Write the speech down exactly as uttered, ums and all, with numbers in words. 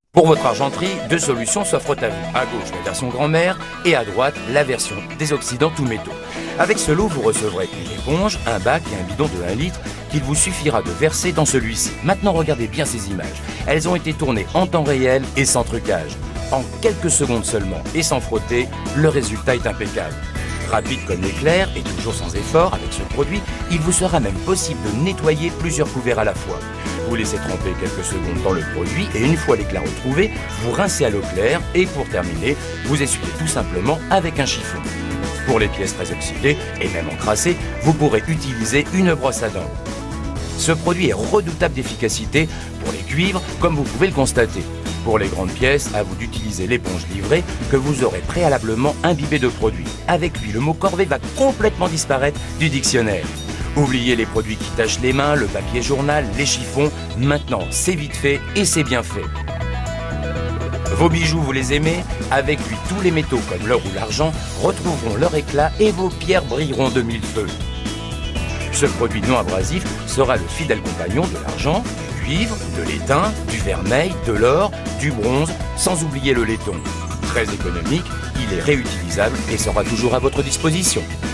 Pour votre argenterie, deux solutions s'offrent à vous. À gauche, la version grand-mère et à droite, la version désoxydant tous métaux. Avec ce lot, vous recevrez une éponge, un bac et un bidon de un litre qu'il vous suffira de verser dans celui-ci. Maintenant, regardez bien ces images. Elles ont été tournées en temps réel et sans trucage. En quelques secondes seulement et sans frotter, le résultat est impeccable. Rapide comme l'éclair et toujours sans effort avec ce produit, il vous sera même possible de nettoyer plusieurs couverts à la fois. Vous laissez tremper quelques secondes dans le produit et une fois l'éclat retrouvé, vous rincez à l'eau claire et pour terminer, vous essuyez tout simplement avec un chiffon. Pour les pièces très oxydées et même encrassées, vous pourrez utiliser une brosse à dents. Ce produit est redoutable d'efficacité pour les cuivres, comme vous pouvez le constater. Pour les grandes pièces, à vous d'utiliser l'éponge livrée que vous aurez préalablement imbibée de produit. Avec lui, le mot corvée va complètement disparaître du dictionnaire. Oubliez les produits qui tachent les mains, le papier journal, les chiffons. Maintenant, c'est vite fait et c'est bien fait. Vos bijoux, vous les aimez? Avec lui, tous les métaux comme l'or ou l'argent retrouveront leur éclat et vos pierres brilleront de mille feux. Ce produit non abrasif sera le fidèle compagnon de l'argent, du cuivre, de l'étain, du vermeil, de l'or, du bronze, sans oublier le laiton. Très économique, il est réutilisable et sera toujours à votre disposition.